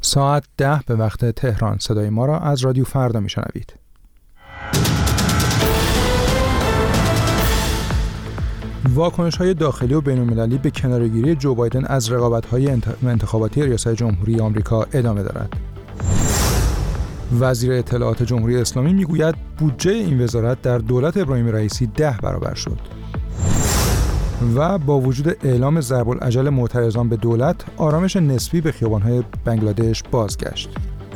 ساعت 10 به وقت تهران. صدای ما را از رادیو فردا میشنوید. واکنش‌های داخلی و بین‌المللی به کناره‌گیری جو بایدن از رقابت‌های انتخاباتی ریاست جمهوری آمریکا ادامه دارد. وزیر اطلاعات جمهوری اسلامی میگوید بودجه این وزارت در دولت ابراهیم رئیسی 10 برابر شد. و با وجود اعلام ضرب الاجل معترضان به دولت، آرامش نسبی به خیابان‌های بنگلادش بازگشت.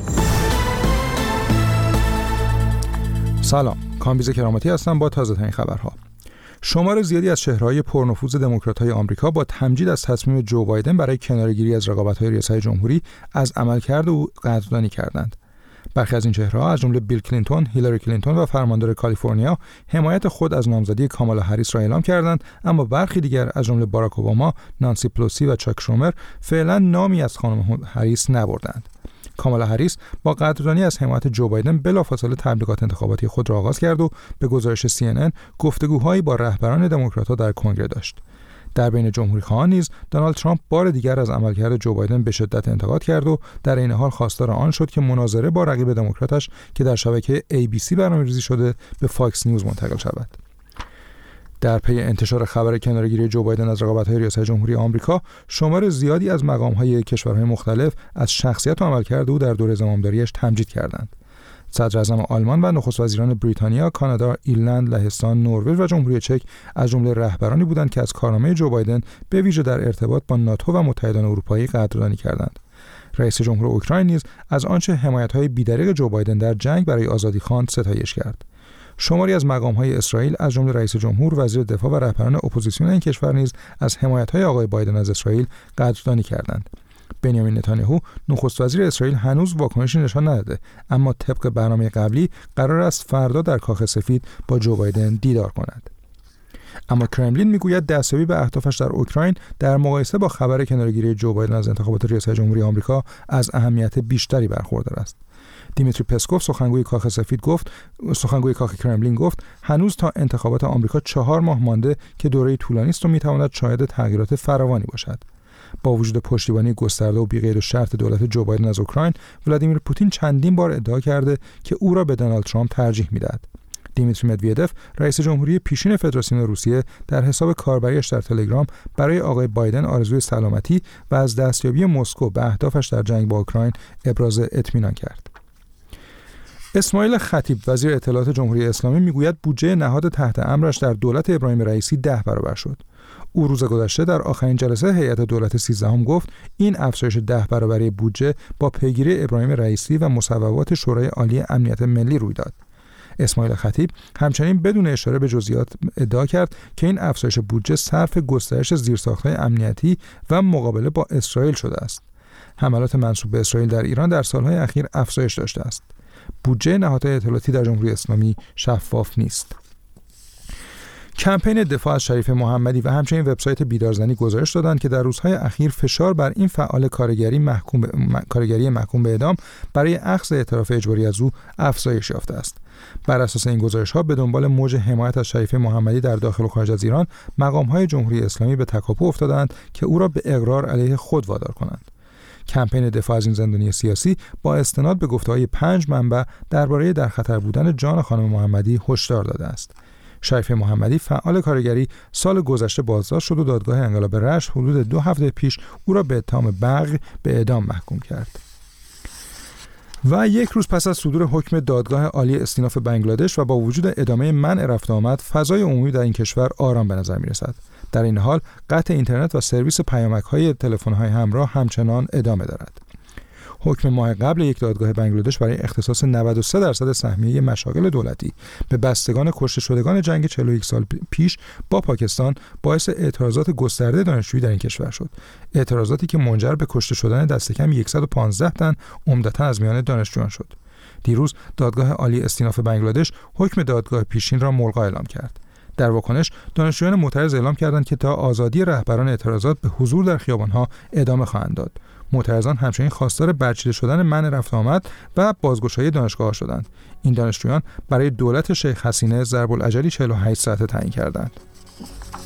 سلام، کامبیز کرامتی هستم با تازه‌ترین خبرها. شمار زیادی از چهره‌های پرنفوذ دموکرات‌های آمریکا با تمجید از تصمیم جو بایدن برای کناره‌گیری از رقابت‌های ریاست جمهوری از عملکرد او قدردانی کردند. برخی از این چهره‌ها از جمله بیل کلینتون، هیلاری کلینتون و فرماندار کالیفرنیا حمایت خود از نامزدی کامالا هریس را اعلام کردند، اما برخی دیگر از جمله باراک اوباما، نانسی پلوسی و چاک شومر فعلا نامی از خانم هریس نبردند. کامالا هریس با قدردانی از حمایت جو بایدن بلافاصله تبلیغات انتخاباتی خود را آغاز کرد و به گزارش CNN گفتگوهایی با رهبران دموکرات‌ها در کنگره داشت. در بین جمهوری‌خواهان نیز دونالد ترامپ بار دیگر از عملکرد جو بایدن به شدت انتقاد کرد و در این حال خواستار آن شد که مناظره با رقیب دموکراتش که در شبکه ABC برنامه‌ریزی شده به فاکس نیوز منتقل شود. در پی انتشار خبر کناره‌گیری جو بایدن از رقابت‌های ریاست جمهوری آمریکا، شمار زیادی از مقام‌های کشورهای مختلف از شخصیت و عملکرد او در دوره زمامداریش تمجید کردند. صدراعظم آلمان و نخست وزیران بریتانیا، کانادا، ایرلند، لهستان، نروژ و جمهوری چک از جمله رهبرانی بودند که از کارنامه جو بایدن به ویژه در ارتباط با ناتو و متحدان اروپایی قدردانی کردند. رئیس جمهور اوکراین نیز از آنچه حمایت‌های بی‌دریغ جو بایدن در جنگ برای آزادی خواند ستایش کرد. شماری از مقام‌های اسرائیل از جمله رئیس جمهور، وزیر دفاع و رهبران اپوزیسیون این کشور نیز از حمایت‌های آقای بایدن از اسرائیل قدردانی کردند. بنیامین نتانیاهو نخست وزیر اسرائیل هنوز واکنشی نشان نداده، اما طبق برنامه قبلی قرار است فردا در کاخ سفید با جو بایدن دیدار کند. اما کرملین میگوید دستیابی به اهدافش در اوکراین در مقایسه با خبر کناره‌گیری جو بایدن از انتخابات ریاست جمهوری آمریکا از اهمیت بیشتری برخوردار است. دیمیتری پسکوف سخنگوی کاخ کرملین گفت هنوز تا انتخابات آمریکا 4 ماه مانده که دوره طولانی است و میتواند شاهد تغییرات فراوانی باشد. با وجود پشتیبانی گسترده و بی‌قید و شرط دولت جو بایدن از اوکراین، ولادیمیر پوتین چندین بار ادعا کرده که او را به دونالد ترامپ ترجیح می‌دهد. دیمیتری مدویدف، رئیس جمهوری پیشین فدراسیون روسیه، در حساب کاربریش در تلگرام برای آقای بایدن آرزوی سلامتی و از دستیابی مسکو به اهدافش در جنگ با اوکراین ابراز اطمینان کرد. اسماعیل خطیب، وزیر اطلاعات جمهوری اسلامی، میگوید بودجه نهاد تحت امرش در دولت ابراهیم رئیسی 10 برابر شد. او روز گذشته در آخرین جلسه هیئت دولت 13 گفت این افزایش 10 برابری بودجه با پیگیری ابراهیم رئیسی و مصوبات شورای عالی امنیت ملی روی داد. اسماعیل خطیب همچنین بدون اشاره به جزئیات ادعا کرد که این افزایش بودجه صرف گسترش زیرساخت‌های امنیتی و مقابله با اسرائیل شده است. حملات منسوب به اسرائیل در ایران در سالهای اخیر افزایش داشته است. بودجه نهادهای اطلاعاتی در جمهوری اسلامی شفاف نیست. کمپین دفاع از شریف محمدی و همچنین وبسایت بیدارزنی گزارش دادند که در روزهای اخیر فشار بر این فعال کارگری محکوم به اعدام برای اخذ اعتراف اجباری از او افزایش یافته است. بر اساس این گزارش‌ها به دنبال موج حمایت از شریف محمدی در داخل و خارج از ایران، مقام‌های جمهوری اسلامی به تکاپو افتادند که او را به اقرار علیه خود وادار کنند. کمپین دفاع از این زندانی سیاسی با استناد به گفته‌های 5 منبع درباره در خطر بودن جان خانم محمدی هشدار داده است. شریف محمدی، فعال کارگری، سال گذشته بازداشت شد و دادگاه انقلاب رشت حدود 2 هفته پیش او را به اتهام بغی به اعدام محکوم کرد. و 1 روز پس از صدور حکم دادگاه عالی استیناف بنگلادش و با وجود ادامه منع رفت آمد، فضای عمومی در این کشور آرام به نظر می‌رسد. در این حال قطع اینترنت و سرویس پیامک‌های تلفن‌های همراه همچنان ادامه دارد. حکم ماه قبل یک دادگاه بنگلادش برای اختصاص 93% سهمیه مشاغل دولتی به بستگان کشته شدگان جنگ 41 سال پیش با پاکستان باعث اعتراضات گسترده دانشجویی در این کشور شد. اعتراضاتی که منجر به کشته شدن دست کم 115 تن عمدتاً از میان دانشجویان شد. دیروز دادگاه عالی استیناف بنگلادش حکم دادگاه پیشین را ملغا اعلام کرد. در واکنش دانشجویان معترض اعلام کردند که تا آزادی رهبران اعتراضات به حضور در خیابان‌ها ادامه خواهند داد. معترضان همچنین خواستار برچیده شدن منع رفت آمد و بازگشایی دانشگاه‌ها شدند. این دانشجویان برای دولت شیخ حسینه ضرب الاجلی 48 ساعته تعیین کردند.